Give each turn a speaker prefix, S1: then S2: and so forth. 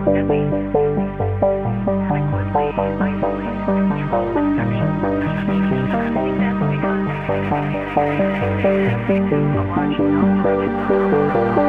S1: and we adequately isolate and control infection. I think that's because we have a large number of